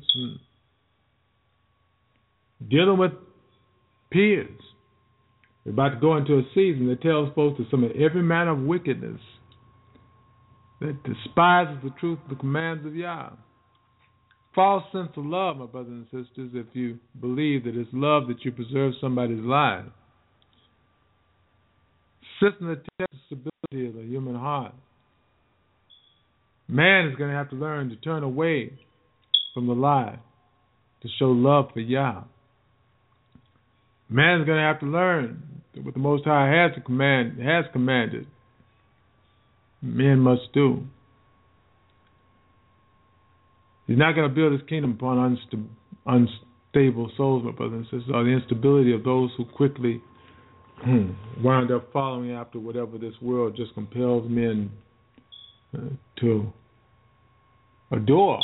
dealing with peers. We're about to go into a season that tells folks that some of every manner of wickedness that despises the truth of the commands of Yah. False sense of love, my brothers and sisters, if you believe that it's love that you preserve somebody's life. System that tests the stability of the human heart. Man is going to have to learn to turn away from the lie to show love for Yah. Man is going to have to learn that what the Most High has to command, has commanded, men must do. He's not going to build his kingdom upon unsta- unstable souls, my brothers and sisters, or the instability of those who quickly wind up following after whatever this world just compels men uh, to adore.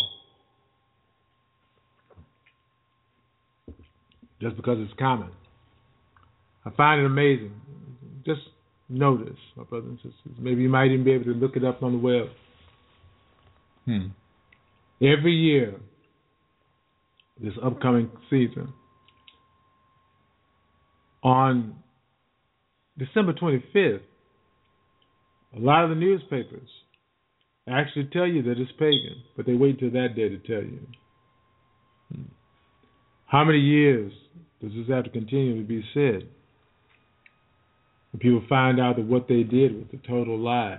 Just because it's common. I find it amazing. Just notice, my brothers and sisters. Maybe you might even be able to look it up on the web. Hmm. Every year, this upcoming season, on December twenty-fifth, a lot of the newspapers actually tell you that it's pagan, but they wait till that day to tell you. Hmm. How many years does this have to continue to be said? When people find out that what they did was a total lie.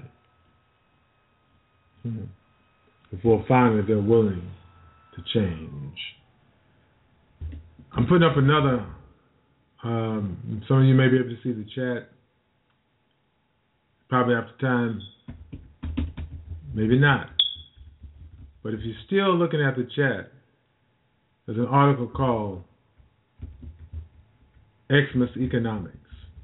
Hmm. Before finally they're willing to change. I'm putting up another, um, some of you may be able to see the chat. Probably after time, maybe not. But if you're still looking at the chat, there's an article called Xmas Economics.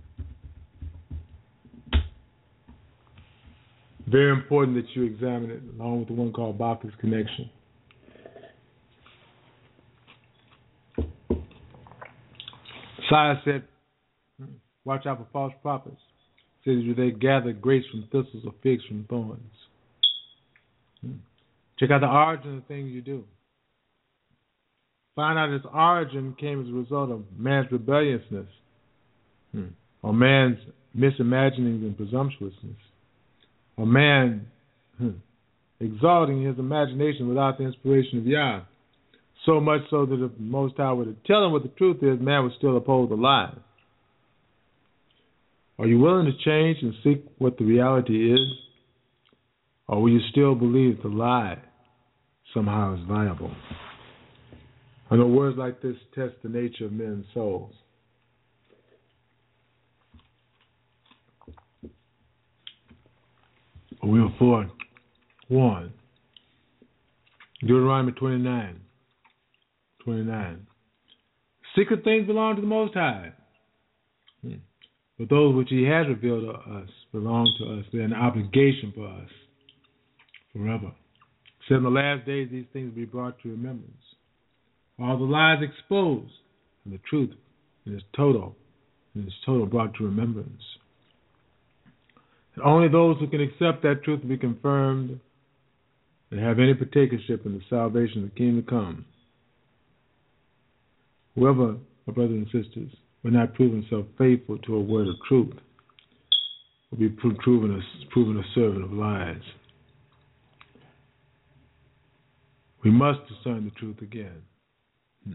Very important that you examine it, along with the one called Bacchus Connection. Messiah said, watch out for false prophets. Says they gather grapes from thistles or figs from thorns. Check out the origin of the things you do. Find out its origin came as a result of man's rebelliousness, hmm. or man's misimaginings and presumptuousness, or man hmm, exalting his imagination without the inspiration of Yah. So much so that if the Most High were to tell him what the truth is, man would still uphold the lie. Are you willing to change and seek what the reality is? Or will you still believe the lie somehow is viable? I know words like this test the nature of men's souls. We were forewarned. Deuteronomy twenty-nine. twenty-nine. Secret things belong to the Most High. Hmm. But those which He has revealed to us belong to us. They're an obligation for us forever. Except in the last days, these things will be brought to remembrance. All the lies exposed, and the truth in its total, in its total brought to remembrance. And only those who can accept that truth will be confirmed and have any partakership in the salvation of the kingdom to come. Whoever, my brothers and sisters, will not prove himself faithful to a word of truth will be proven a, proven a servant of lies. We must discern the truth again. Hmm.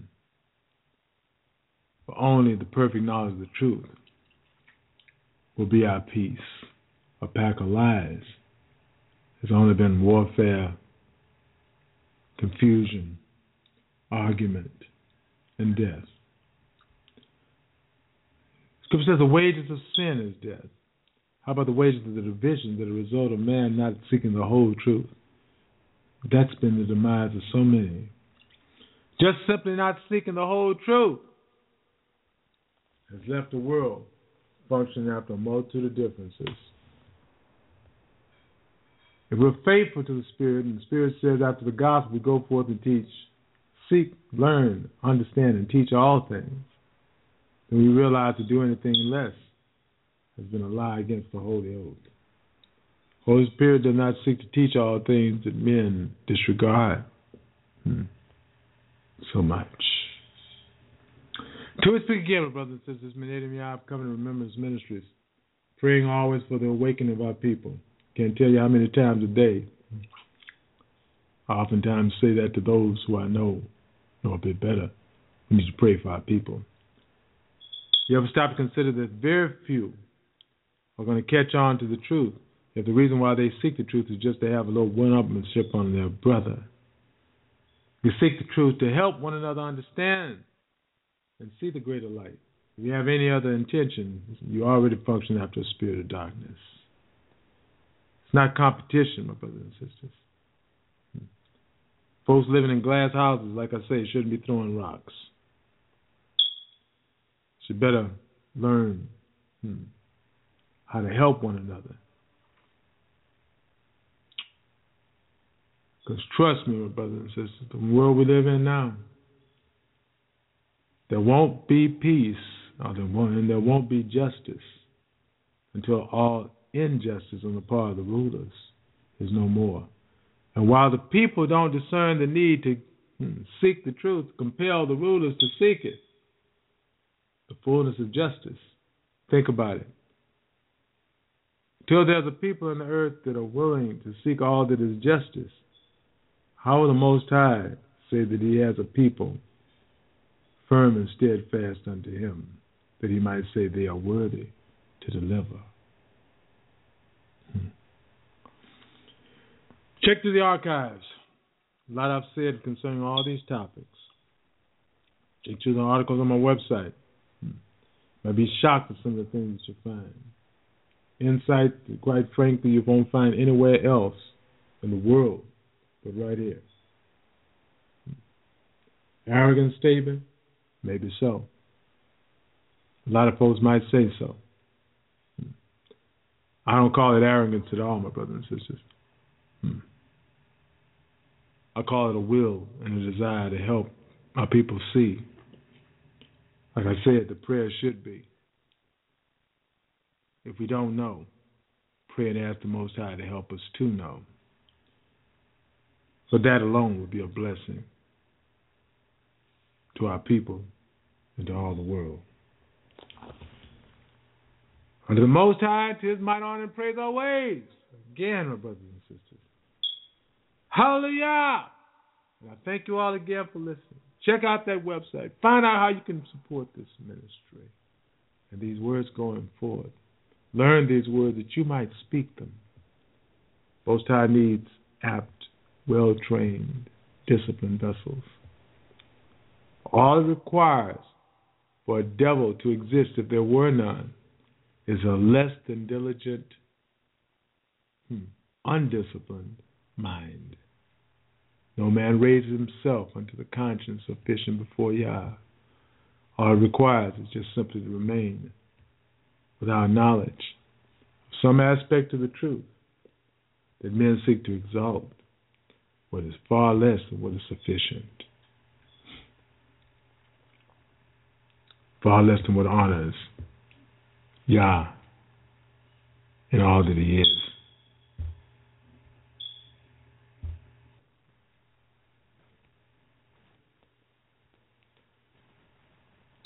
For only the perfect knowledge of the truth will be our peace. A pack of lies has only been warfare, confusion, argument, and death. Scripture says the wages of sin is death. How about the wages of the division that are a result of man not seeking the whole truth? That's been the demise of so many. Just simply not seeking the whole truth has left the world functioning after a multitude of differences. If we're faithful to the Spirit, and the Spirit says after the gospel we go forth and teach, seek, learn, understand, and teach all things, then we realize to do anything less has been a lie against the Holy Oath. Holy Spirit does not seek to teach all things that men disregard hmm. so much. Till we speak again, my brothers and sisters, Menadim Yah, Covenant Remembrance Ministries, praying always for the awakening of our people. Can't tell you how many times a day I oftentimes say that to those who I know know a bit better. We need to pray for our people. You ever stop to consider that very few are going to catch on to the truth if the reason why they seek the truth is just to have a little one-upmanship on their brother? You seek the truth to help one another understand and see the greater light. If you have any other intention, you already function after a spirit of darkness. It's not competition, my brothers and sisters. Folks living in glass houses, like I say, shouldn't be throwing rocks. Should better learn hmm, how to help one another. Because trust me, my brothers and sisters, the world we live in now, there won't be peace, or there won't, and there won't be justice until all injustice on the part of the rulers is no more. And while the people don't discern the need to hmm, seek the truth, compel the rulers to seek it, the fullness of justice. Think about it. Till there's a people on the earth that are willing to seek all that is justice, how will the Most High say that he has a people firm and steadfast unto him, that he might say they are worthy to deliver? Hmm. Check through the archives. A lot I've said concerning all these topics. Check through the articles on my website. Hmm. Might be shocked at some of the things that you find. Insight that, quite frankly, you won't find anywhere else in the world but right here. Arrogant statement? Maybe so. A lot of folks might say so. I don't call it arrogance at all, my brothers and sisters. I call it a will and a desire to help our people see. Like I said, the prayer should be, if we don't know, pray and ask the Most High to help us to know. For that alone would be a blessing to our people and to all the world. Under the Most High, to his might, honor, and praise always. Again, my brothers and sisters. Hallelujah! And I thank you all again for listening. Check out that website. Find out how you can support this ministry and these words going forward. Learn these words that you might speak them. Most High needs apt, well-trained, disciplined vessels. All it requires for a devil to exist, if there were none, is a less than diligent, hmm, undisciplined mind. No man raises himself unto the conscience of fishing before Yah. All it requires is just simply to remain without knowledge of some aspect of the truth that men seek to exalt, what is far less than what is sufficient, far less than what honors Yah in all that he is.